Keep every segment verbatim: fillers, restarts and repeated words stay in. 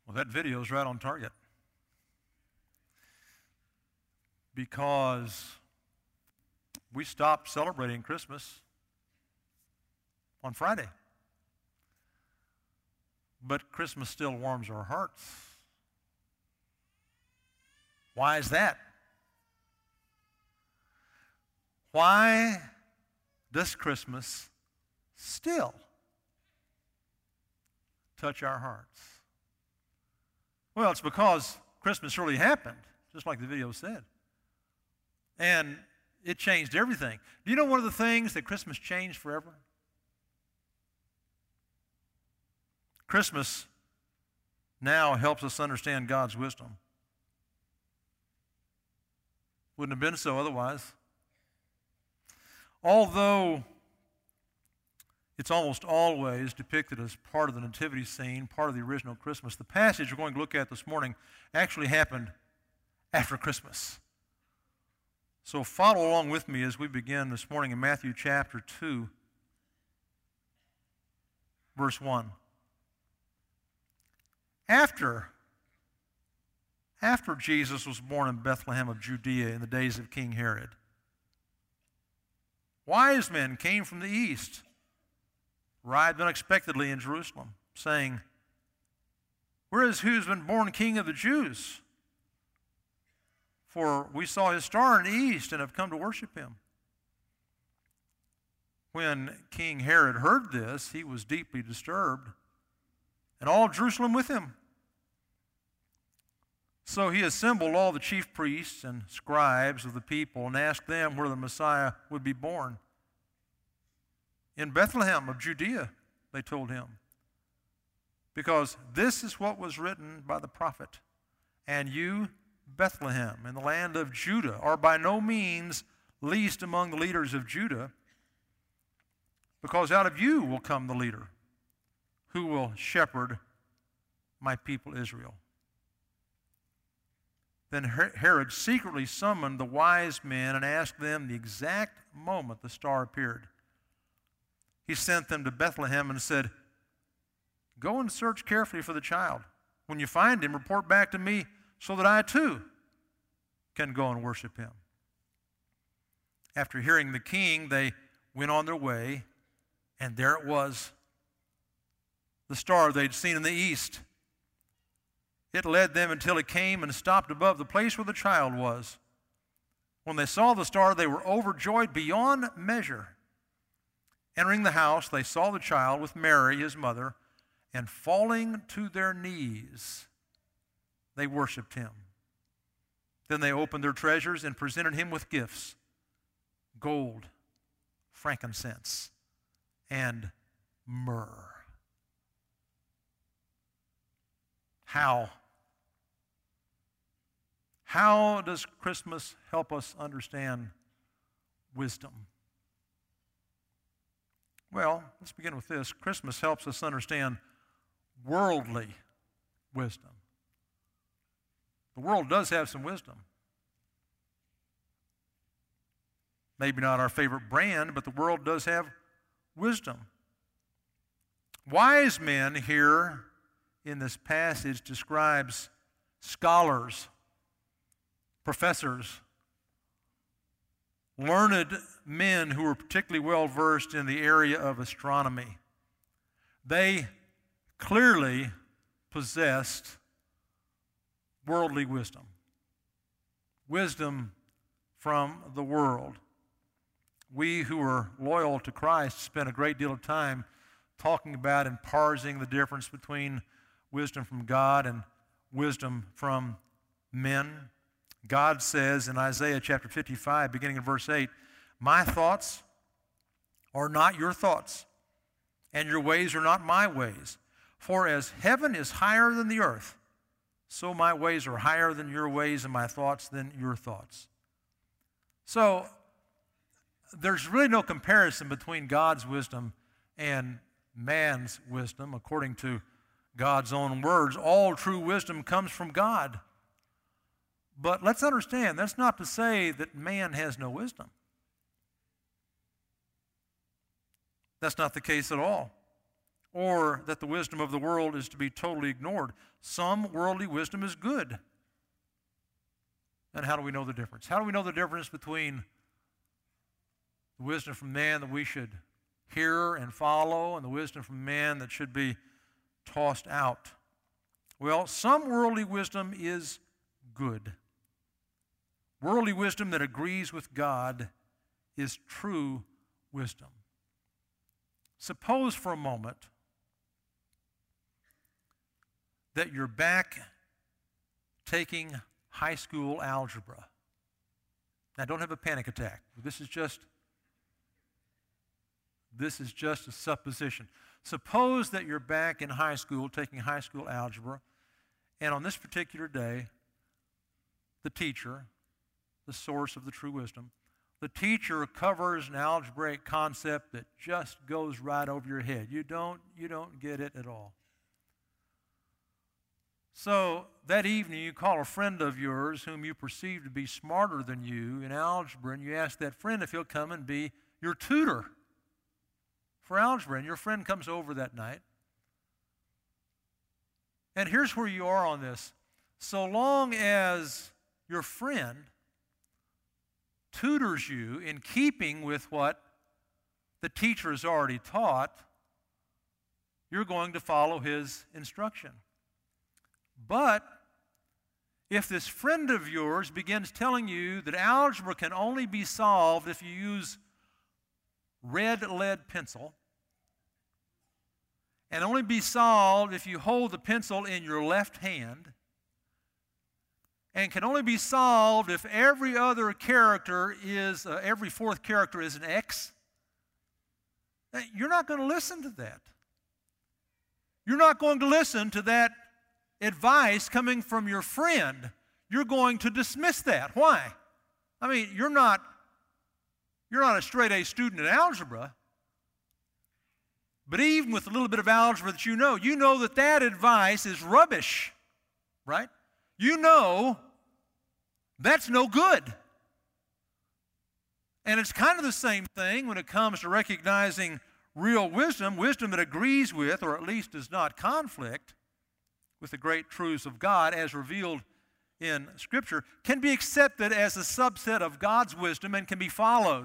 Well, that video is right on target. Because we stopped celebrating Christmas on Friday. But Christmas still warms our hearts. Why is that? Why does Christmas still touch our hearts? Well, it's because Christmas really happened, just like the video said. And it changed everything. Do you know one of the things that Christmas changed forever? Christmas now helps us understand God's wisdom. Wouldn't have been so otherwise. Although it's almost always depicted as part of the nativity scene, part of the original Christmas, the passage we're going to look at this morning actually happened after Christmas. So follow along with me as we begin this morning in Matthew chapter two, verse one. After, after Jesus was born in Bethlehem of Judea in the days of King Herod, wise men came from the east, arrived unexpectedly in Jerusalem, saying, "Where is he who has been born King of the Jews? For we saw his star in the east and have come to worship him." When King Herod heard this, he was deeply disturbed, and all Jerusalem with him. So he assembled all the chief priests and scribes of the people and asked them where the Messiah would be born. "In Bethlehem of Judea," they told him, "because this is what was written by the prophet. And you, Bethlehem, in the land of Judah, are by no means least among the leaders of Judah, because out of you will come the leader who will shepherd my people Israel." Then Herod secretly summoned the wise men and asked them the exact moment the star appeared. He sent them to Bethlehem and said, "Go and search carefully for the child. When you find him, report back to me so that I too can go and worship him." After hearing the king, they went on their way, and there it was, the star they'd seen in the east. It led them until it came and stopped above the place where the child was. When they saw the star, they were overjoyed beyond measure. Entering the house, they saw the child with Mary, his mother, and falling to their knees, they worshiped him. Then they opened their treasures and presented him with gifts: gold, frankincense, and myrrh. How? How does Christmas help us understand wisdom? Well, let's begin with this. Christmas helps us understand worldly wisdom. The world does have some wisdom. Maybe not our favorite brand, but the world does have wisdom. Wise men here in this passage describes scholars, professors, learned men who were particularly well versed in the area of astronomy. They clearly possessed worldly wisdom, wisdom from the world. We who are loyal to Christ spend a great deal of time talking about and parsing the difference between wisdom from God and wisdom from men. God says in Isaiah chapter fifty-five, beginning in verse eight, "My thoughts are not your thoughts, and your ways are not my ways. For as heaven is higher than the earth, so my ways are higher than your ways, and my thoughts than your thoughts." So there's really no comparison between God's wisdom and man's wisdom. According to God's own words, all true wisdom comes from God. But let's understand, that's not to say that man has no wisdom. That's not the case at all. or that the wisdom of the world is to be totally ignored. Some worldly wisdom is good. And how do we know the difference? How do we know the difference between the wisdom from man that we should hear and follow and the wisdom from man that should be tossed out? Well, some worldly wisdom is good. Worldly wisdom that agrees with God is true wisdom. Suppose for a moment that you're back taking high school algebra. Now, don't have a panic attack. This is just this is just a supposition. Suppose that you're back in high school taking high school algebra, and on this particular day, the teacher, the source of the true wisdom, the teacher covers an algebraic concept that just goes right over your head. You don't, you don't get it at all. So that evening you call a friend of yours whom you perceive to be smarter than you in algebra, and you ask that friend if he'll come and be your tutor for algebra. And your friend comes over that night. And here's where you are on this. So long as your friend tutors you in keeping with what the teacher has already taught, you're going to follow his instruction. But if this friend of yours begins telling you that algebra can only be solved if you use red lead pencil, and only be solved if you hold the pencil in your left hand, and can only be solved if every other character is, uh, every fourth character is an X, you're not going to listen to that. You're not going to listen to that advice coming from your friend. You're going to dismiss that. Why? I mean, you're not, you're not a straight A student in algebra, but even with a little bit of algebra that you know, you know that that advice is rubbish, right? You know that's no good. And it's kind of the same thing when it comes to recognizing real wisdom, wisdom that agrees with, or at least does not conflict with the great truths of God as revealed in Scripture, can be accepted as a subset of God's wisdom and can be followed.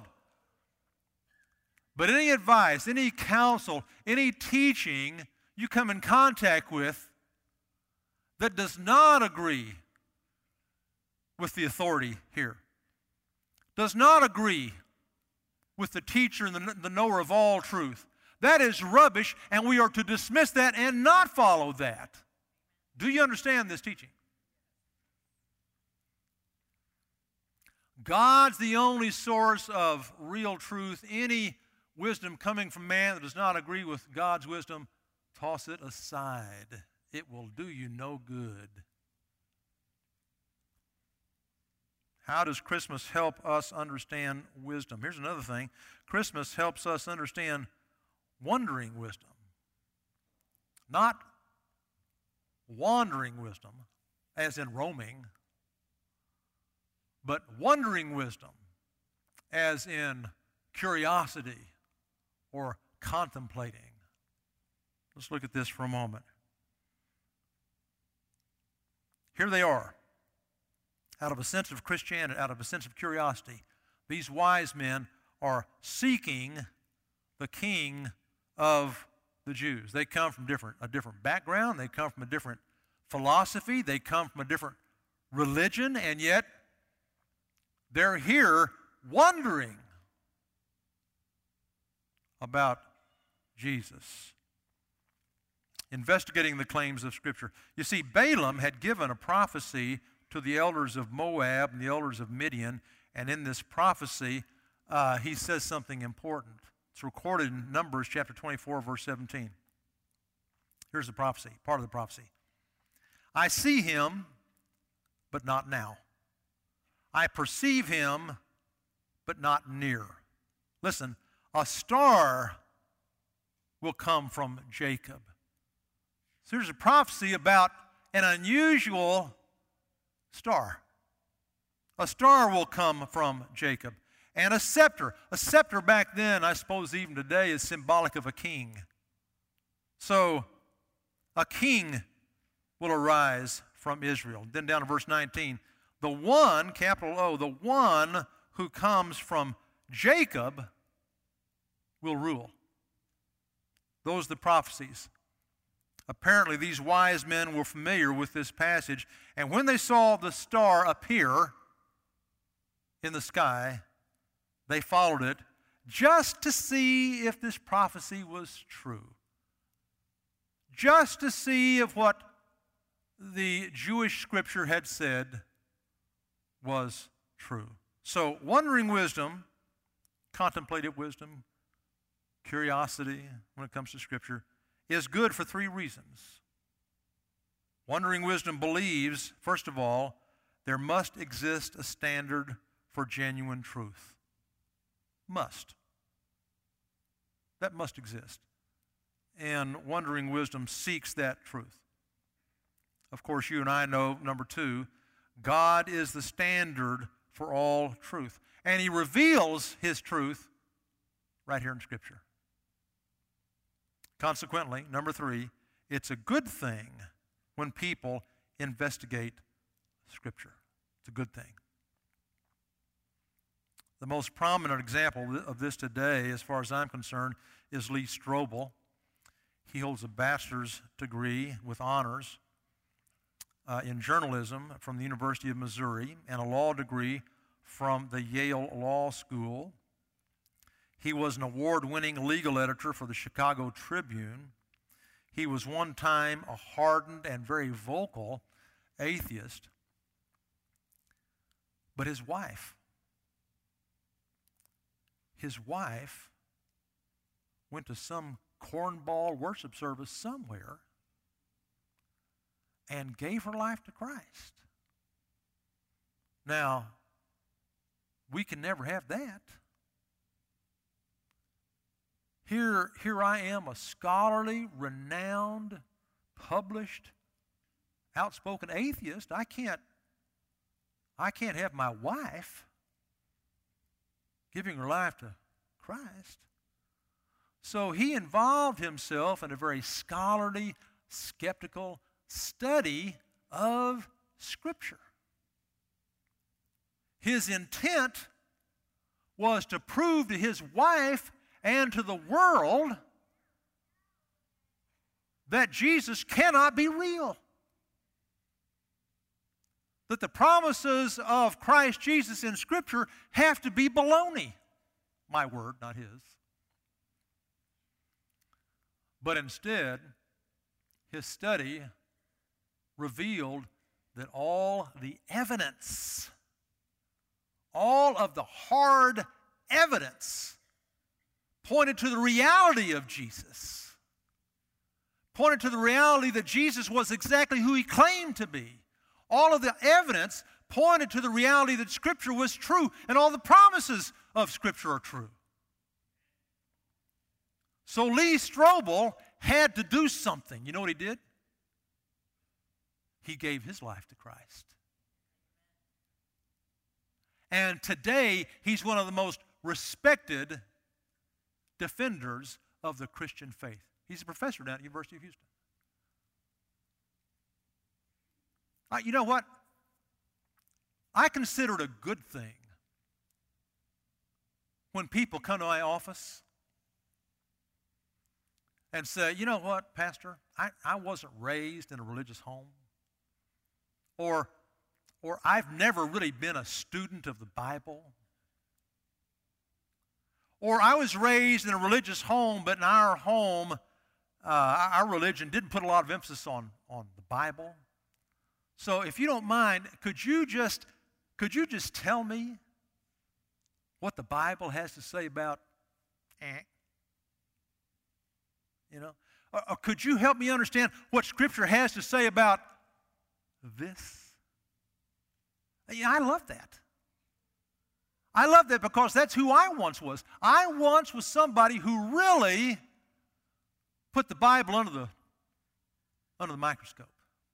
But any advice, any counsel, any teaching you come in contact with that does not agree with the authority here, does not agree with the teacher and the, the knower of all truth, that is rubbish, and we are to dismiss that and not follow that. Do you understand this teaching? God's the only source of real truth. Any wisdom coming from man that does not agree with God's wisdom, toss it aside. It will do you no good. How does Christmas help us understand wisdom? Here's another thing. Christmas helps us understand wandering wisdom. Not wandering wisdom, as in roaming, but wandering wisdom, as in curiosity or contemplating. Let's look at this for a moment. Here they are. Out of a sense of Christianity, out of a sense of curiosity, these wise men are seeking the King of the Jews. They come from different, a different background. They come from a different philosophy. They come from a different religion, and yet they're here wondering about Jesus, investigating the claims of Scripture. You see, Balaam had given a prophecy to the elders of Moab and the elders of Midian, and in this prophecy, uh, he says something important. It's recorded in Numbers chapter twenty-four, verse seventeen. Here's the prophecy, part of the prophecy. I see him, but not now. I perceive him, but not near. Listen, a star will come from Jacob. So there's a prophecy about an unusual star. A star will come from Jacob. And a scepter. A scepter back then, I suppose even today, is symbolic of a king. So a king will arise from Israel. Then down to verse nineteen. The one, capital O, the one who comes from Jacob will rule. Those are the prophecies. Apparently, these wise men were familiar with this passage, and when they saw the star appear in the sky, they followed it just to see if this prophecy was true. Just to see if what the Jewish scripture had said was true. So, wondering wisdom, contemplative wisdom, curiosity when it comes to scripture, is good for three reasons. Wondering wisdom believes, first of all, there must exist a standard for genuine truth. Must. That must exist. And wondering wisdom seeks that truth. Of course, you and I know, number two, God is the standard for all truth. And He reveals His truth right here in Scripture. Consequently, number three, it's a good thing when people investigate Scripture. It's a good thing. The most prominent example of this today, as far as I'm concerned, is Lee Strobel. He holds a bachelor's degree with honors uh, in journalism from the University of Missouri and a law degree from the Yale Law School. He was an award-winning legal editor for the Chicago Tribune. He was one time a hardened and very vocal atheist. But his wife, his wife went to some cornball worship service somewhere and gave her life to Christ. Now, we can never have that. Here, here I am, a scholarly, renowned, published, outspoken atheist. I can't, I can't have my wife giving her life to Christ. So he involved himself in a very scholarly, skeptical study of Scripture. His intent was to prove to his wife and to the world that Jesus cannot be real. That the promises of Christ Jesus in Scripture have to be baloney. My word, not his. But instead, his study revealed that all the evidence, all of the hard evidence, pointed to the reality of Jesus. Pointed to the reality that Jesus was exactly who He claimed to be. All of the evidence pointed to the reality that Scripture was true, and all the promises of Scripture are true. So Lee Strobel had to do something. You know what he did? He gave his life to Christ. And today, he's one of the most respected defenders of the Christian faith. He's a professor down at the University of Houston. Uh, you know what? I consider it a good thing when people come to my office and say, you know what, Pastor, I, I wasn't raised in a religious home. Or, or I've never really been a student of the Bible. Or I was raised in a religious home, but in our home, uh, our religion didn't put a lot of emphasis on, on the Bible. So if you don't mind, could you just, could you just tell me what the Bible has to say about eh? You know? Or, or could you help me understand what Scripture has to say about this? Yeah, I love that. I love that because that's who I once was. I once was somebody who really put the Bible under the, under the microscope.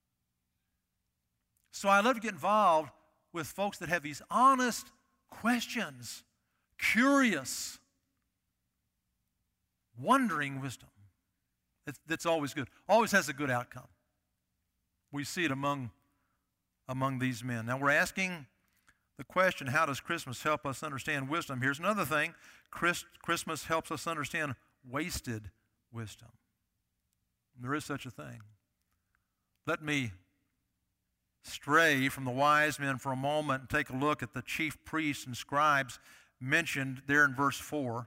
So I love to get involved with folks that have these honest questions, curious, wondering wisdom. It's, that's always good. Always has a good outcome. We see it among, among these men. Now we're asking the question, how does Christmas help us understand wisdom? Here's another thing. Christ, Christmas helps us understand wasted wisdom. There is such a thing. Let me stray from the wise men for a moment and take a look at the chief priests and scribes mentioned there in verse four.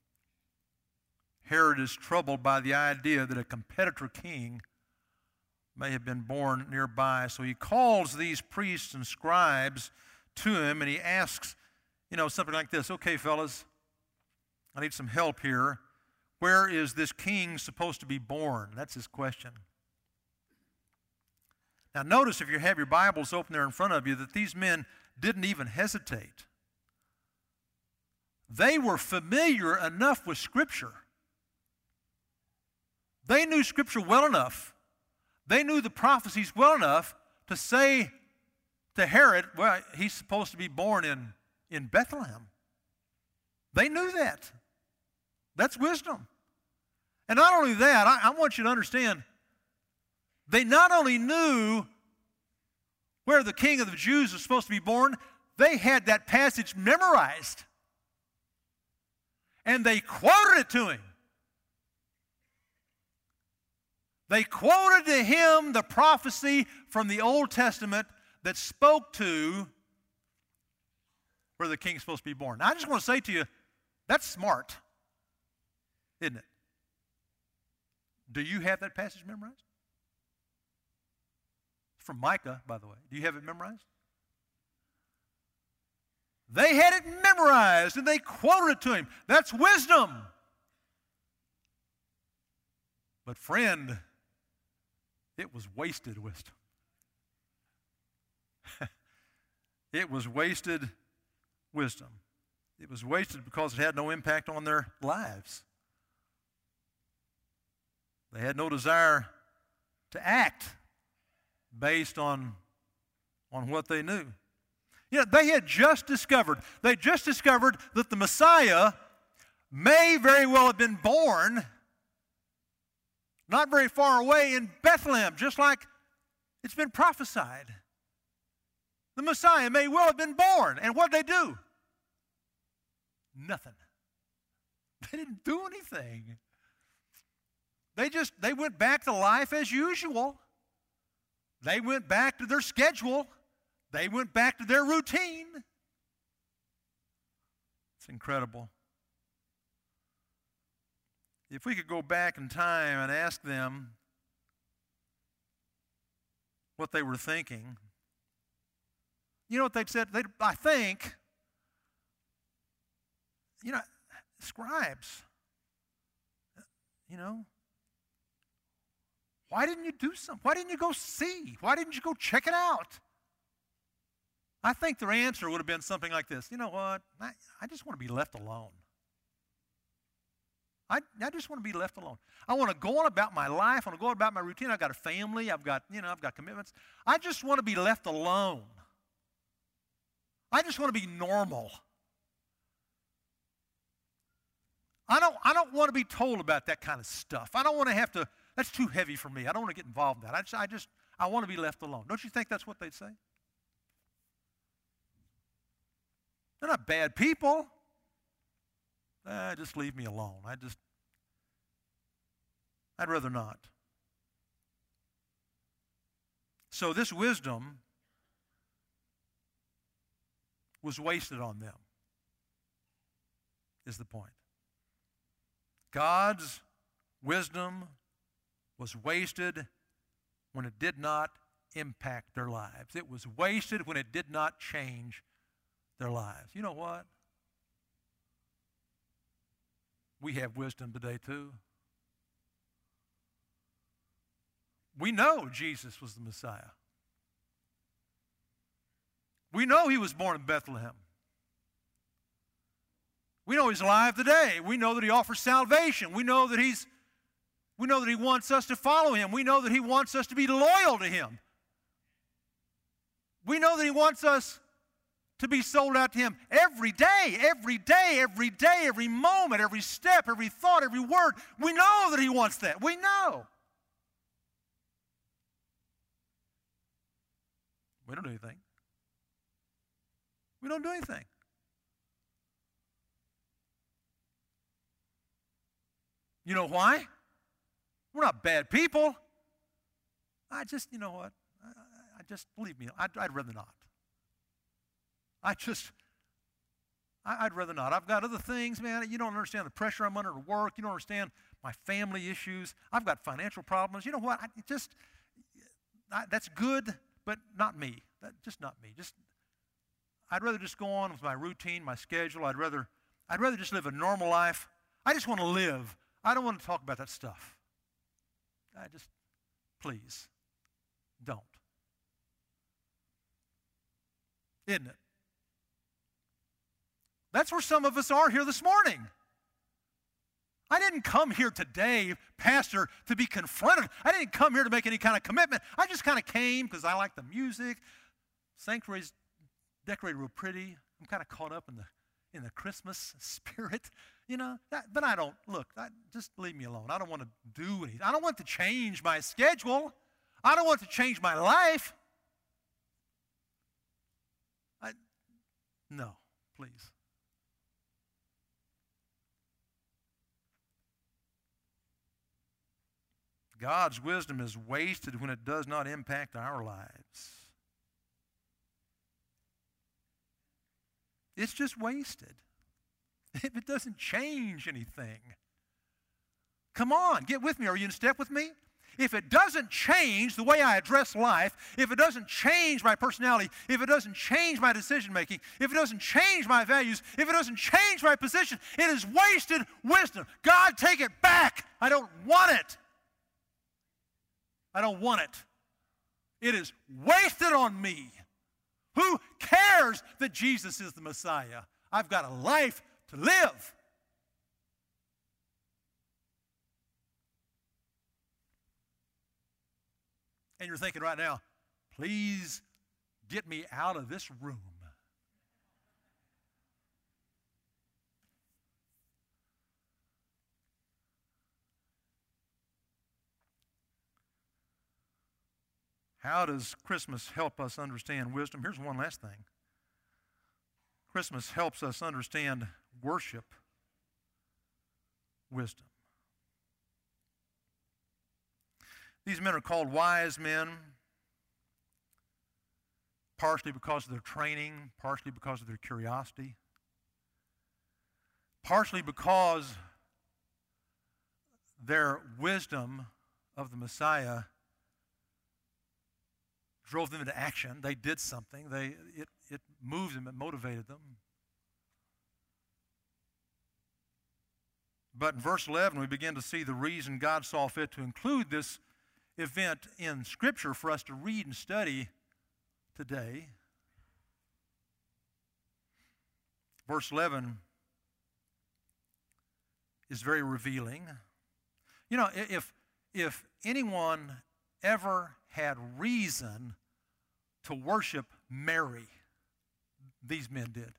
Herod is troubled by the idea that a competitor king may have been born nearby. So he calls these priests and scribes to him and he asks, you know, something like this. Okay, fellas, I need some help here. Where is this king supposed to be born? That's his question. Now notice, if you have your Bibles open there in front of you, that these men didn't even hesitate. They were familiar enough with Scripture. They knew Scripture well enough. They knew the prophecies well enough to say to Herod, well, he's supposed to be born in, in Bethlehem. They knew that. That's wisdom. And not only that, I, I want you to understand, they not only knew where the king of the Jews was supposed to be born, they had that passage memorized. And they quoted it to him. They quoted to him the prophecy from the Old Testament that spoke to where the king is supposed to be born. Now, I just want to say to you, that's smart, isn't it? Do you have that passage memorized? It's from Micah, by the way. Do you have it memorized? They had it memorized and they quoted it to him. That's wisdom. But friend, it was wasted wisdom. It was wasted wisdom. It was wasted because it had no impact on their lives. They had no desire to act based on, on what they knew. You know, they had just discovered, they just discovered that the Messiah may very well have been born not very far away in Bethlehem, just like it's been prophesied. The Messiah may well have been born. And what did they do? Nothing. They didn't do anything. They just, they went back to life as usual. They went back to their schedule. They went back to their routine. It's incredible. If we could go back in time and ask them what they were thinking, you know what they'd said? They'd, I think, you know, scribes, you know, why didn't you do something? Why didn't you go see? Why didn't you go check it out? I think their answer would have been something like this. You know what? I, I just want to be left alone. I, I just want to be left alone. I want to go on about my life. I want to go on about my routine. I've got a family. I've got, you know, I've got commitments. I just want to be left alone. I just want to be normal. I don't, I don't want to be told about that kind of stuff. I don't want to have to, that's too heavy for me. I don't want to get involved in that. I just, I just, I want to be left alone. Don't you think that's what they'd say? They're not bad people. Eh, just leave me alone. I just, I'd rather not. So this wisdom was wasted on them, is the point. God's wisdom was wasted when it did not impact their lives. It was wasted when it did not change their lives. You know what? We have wisdom today too. We know Jesus was the Messiah. We know he was born in Bethlehem. We know he's alive today. We know that he offers salvation. We know that he's we know that he wants us to follow him. We know that he wants us to be loyal to him. We know that he wants us to be sold out to Him every day, every day, every day, every moment, every step, every thought, every word. We know that He wants that. We know. We don't do anything. We don't do anything. You know why? We're not bad people. I just, you know what? I, I just, believe me, I'd, I'd rather not. I just, I, I'd rather not. I've got other things, man. You don't understand the pressure I'm under at work. You don't understand my family issues. I've got financial problems. You know what? I just, I, that's good, but not me. That, just not me. Just, I'd rather just go on with my routine, my schedule. I'd rather, I'd rather just live a normal life. I just want to live. I don't want to talk about that stuff. I just, please, don't. Isn't it? That's where some of us are here this morning. I didn't come here today, Pastor, to be confronted. I didn't come here to make any kind of commitment. I just kind of came because I like the music. Sanctuary's decorated real pretty. I'm kind of caught up in the in the Christmas spirit, you know. That, but I don't, look, I, just leave me alone. I don't want to do anything. I don't want to change my schedule. I don't want to change my life. I, no, please. God's wisdom is wasted when it does not impact our lives. It's just wasted if it doesn't change anything. Come on, get with me. Are you in step with me? If it doesn't change the way I address life, if it doesn't change my personality, if it doesn't change my decision making, if it doesn't change my values, if it doesn't change my position, it is wasted wisdom. God, take it back. I don't want it. I don't want it. It is wasted on me. Who cares that Jesus is the Messiah? I've got a life to live. And you're thinking right now, please get me out of this room. How does Christmas help us understand wisdom? Here's one last thing. Christmas helps us understand worship wisdom. These men are called wise men, partially because of their training, partially because of their curiosity, partially because their wisdom of the Messiah drove them into action. They did something. They, it, it moved them. It motivated them. But in verse eleven, we begin to see the reason God saw fit to include this event in Scripture for us to read and study today. Verse eleven is very revealing. You know, if, if anyone ever had reason to worship Mary, these men did.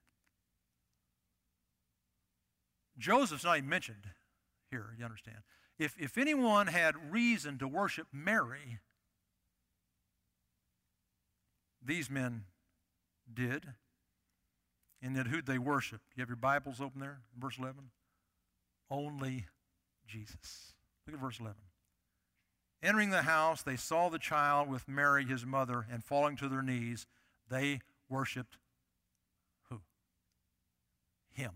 Joseph's not even mentioned here, you understand. If, if anyone had reason to worship Mary, these men did. And yet who'd they worship? You have your Bibles open there, verse eleven? Only Jesus. Look at verse eleven. Entering the house, they saw the child with Mary, his mother, and falling to their knees, they worshiped who? Him.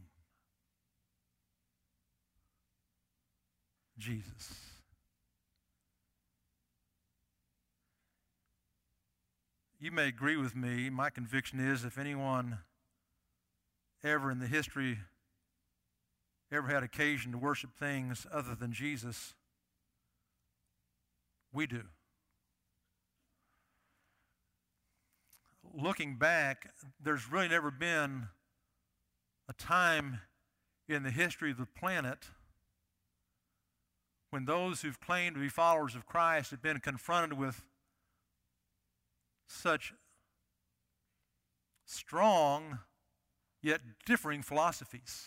Jesus. You may agree with me. My conviction is if anyone ever in the history ever had occasion to worship things other than Jesus, we do. Looking back, there's really never been a time in the history of the planet when those who've claimed to be followers of Christ have been confronted with such strong yet differing philosophies.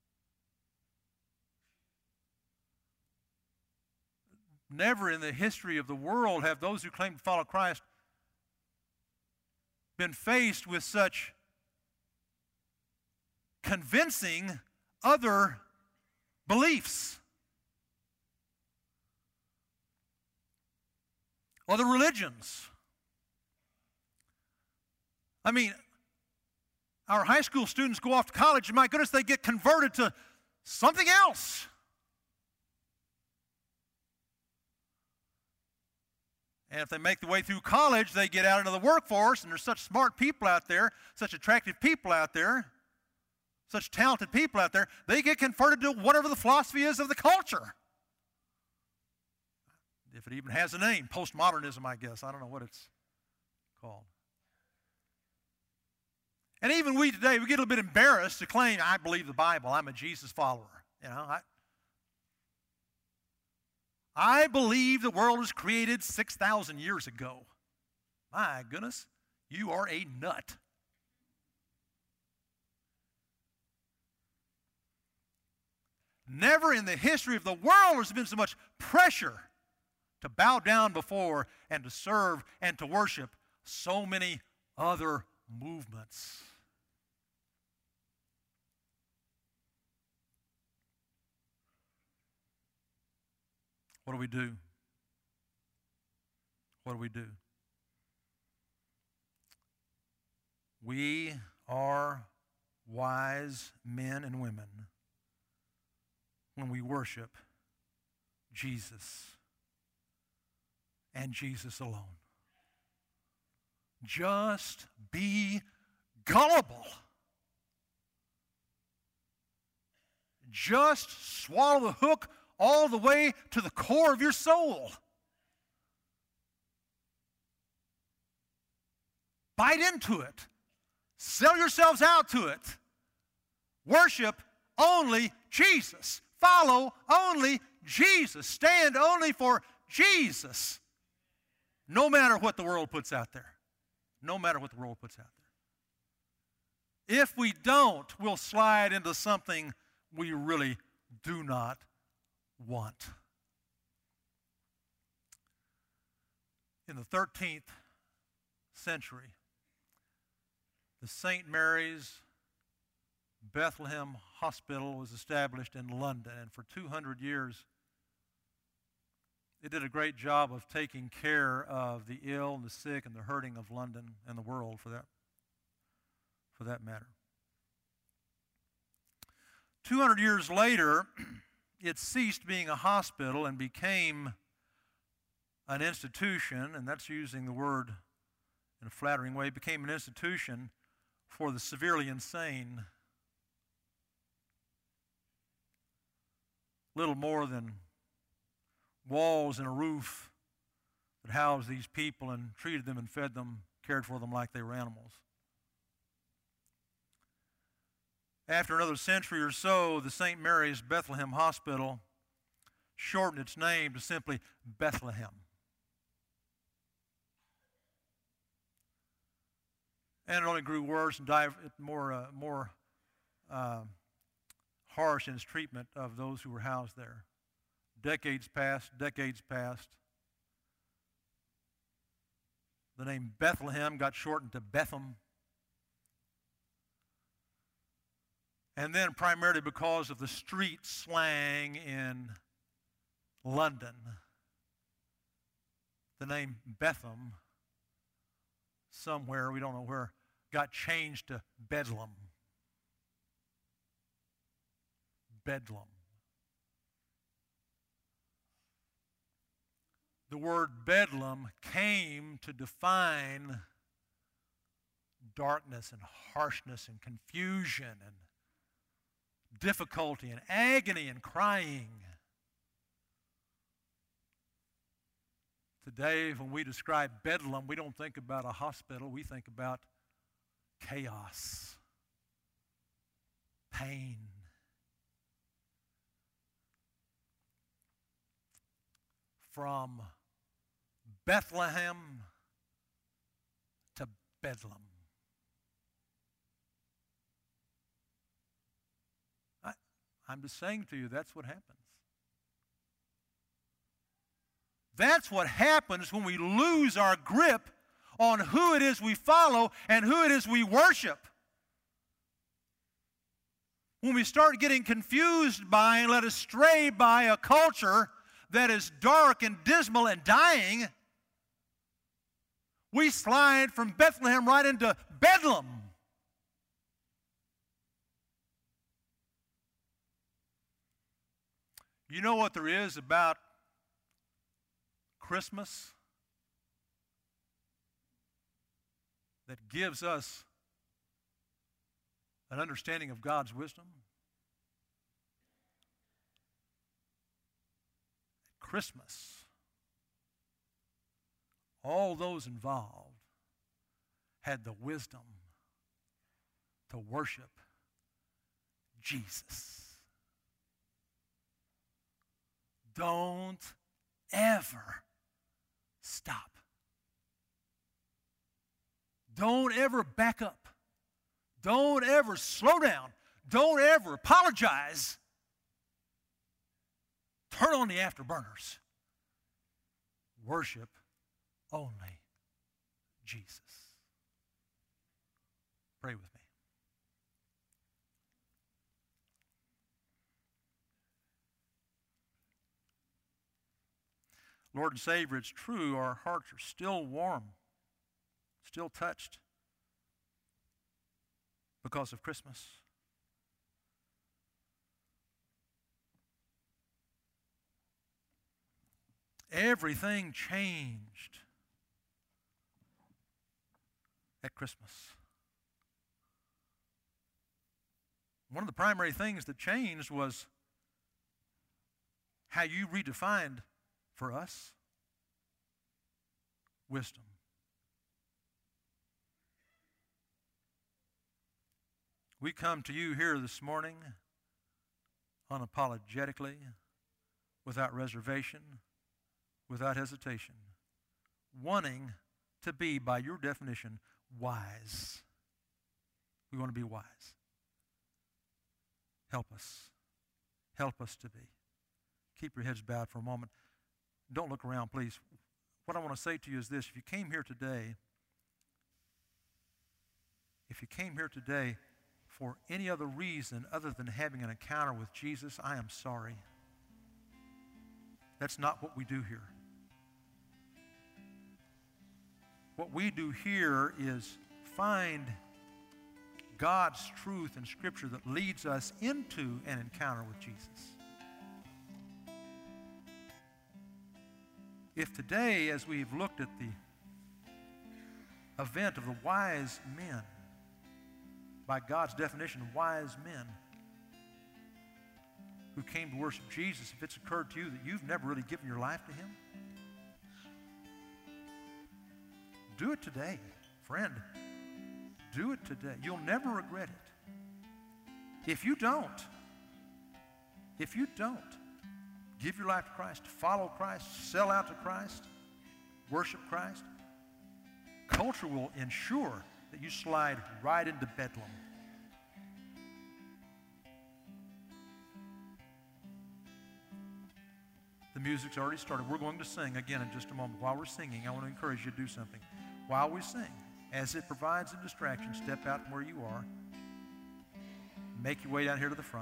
Never in the history of the world have those who claim to follow Christ been faced with such convincing other beliefs, other religions. I mean, our high school students go off to college, and my goodness, they get converted to something else. And if they make the way through college, they get out into the workforce, and there's such smart people out there, such attractive people out there, such talented people out there, they get converted to whatever the philosophy is of the culture. If it even has a name, postmodernism, I guess. I don't know what it's called. And even we today, we get a little bit embarrassed to claim, I believe the Bible, I'm a Jesus follower. You know, I, I believe the world was created six thousand years ago. My goodness, you are a nut. Never in the history of the world has there been so much pressure to bow down before and to serve and to worship so many other movements. What do we do? What do we do? We are wise men and women when we worship Jesus and Jesus alone. Just be gullible. Just swallow the hook all the way to the core of your soul. Bite into it. Sell yourselves out to it. Worship only Jesus. Follow only Jesus. Stand only for Jesus. No matter what the world puts out there. No matter what the world puts out there. If we don't, we'll slide into something we really do not want. In the thirteenth century, the Saint Mary's Bethlehem Hospital was established in London, and for two hundred years it did a great job of taking care of the ill and the sick and the hurting of London and the world for that, for that matter. two hundred years later, it ceased being a hospital and became an institution, and that's using the word in a flattering way, became an institution for the severely insane. Little more than walls and a roof that housed these people and treated them and fed them, cared for them like they were animals. After another century or so, the Saint Mary's Bethlehem Hospital shortened its name to simply Bethlehem. And it only grew worse and died more, uh, more uh, harsh in its treatment of those who were housed there. Decades passed, decades passed. The name Bethlehem got shortened to Bethlehem. And then primarily because of the street slang in London, the name Bethlehem, somewhere, we don't know where, got changed to Bedlam. Bedlam. The word Bedlam came to define darkness and harshness and confusion and difficulty and agony and crying. Today, when we describe Bedlam, we don't think about a hospital. We think about chaos, pain. From Bethlehem to Bedlam. I'm just saying to you, that's what happens. That's what happens when we lose our grip on who it is we follow and who it is we worship. When we start getting confused by and led astray by a culture that is dark and dismal and dying, we slide from Bethlehem right into Bedlam. You know what there is about Christmas that gives us an understanding of God's wisdom? At Christmas, all those involved had the wisdom to worship Jesus. Don't ever stop. Don't ever back up. Don't ever slow down. Don't ever apologize. Turn on the afterburners. Worship only Jesus. Pray with me. Lord and Savior, it's true, our hearts are still warm, still touched because of Christmas. Everything changed at Christmas. One of the primary things that changed was how you redefined for us wisdom. We come to you here this morning unapologetically, without reservation, without hesitation, wanting to be, by your definition, wise. We want to be wise. Help us. Help us to be. Keep your heads bowed for a moment. Don't look around, please. What I want to say to you is this. If you came here today, if you came here today for any other reason other than having an encounter with Jesus, I am sorry. That's not what we do here. What we do here is find God's truth in Scripture that leads us into an encounter with Jesus. If today, as we've looked at the event of the wise men, by God's definition, wise men who came to worship Jesus, if it's occurred to you that you've never really given your life to Him, do it today, friend. Do it today. You'll never regret it. If you don't, if you don't give your life to Christ, follow Christ, sell out to Christ, worship Christ, culture will ensure that you slide right into Bedlam. The music's already started. We're going to sing again in just a moment. While we're singing, I want to encourage you to do something. While we sing, as it provides a distraction, step out from where you are. Make your way down here to the front.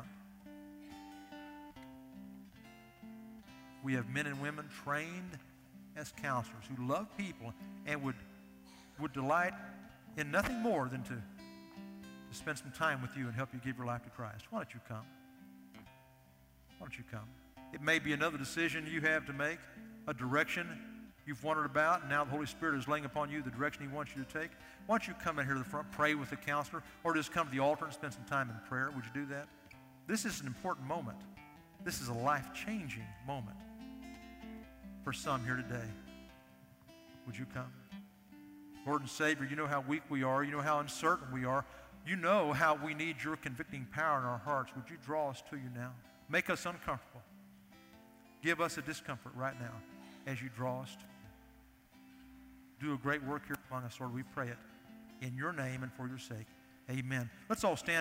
We have men and women trained as counselors who love people and would, would delight in nothing more than to, to spend some time with you and help you give your life to Christ. Why don't you come? Why don't you come? It may be another decision you have to make, a direction you've wondered about, and now the Holy Spirit is laying upon you the direction He wants you to take. Why don't you come in here to the front, pray with the counselor, or just come to the altar and spend some time in prayer? Would you do that? This is an important moment. This is a life-changing moment for some here today. Would you come? Lord and Savior, you know how weak we are. You know how uncertain we are. You know how we need your convicting power in our hearts. Would you draw us to you now? Make us uncomfortable. Give us a discomfort right now as you draw us to you. Do a great work here among us, Lord. We pray it in your name and for your sake. Amen. Let's all stand.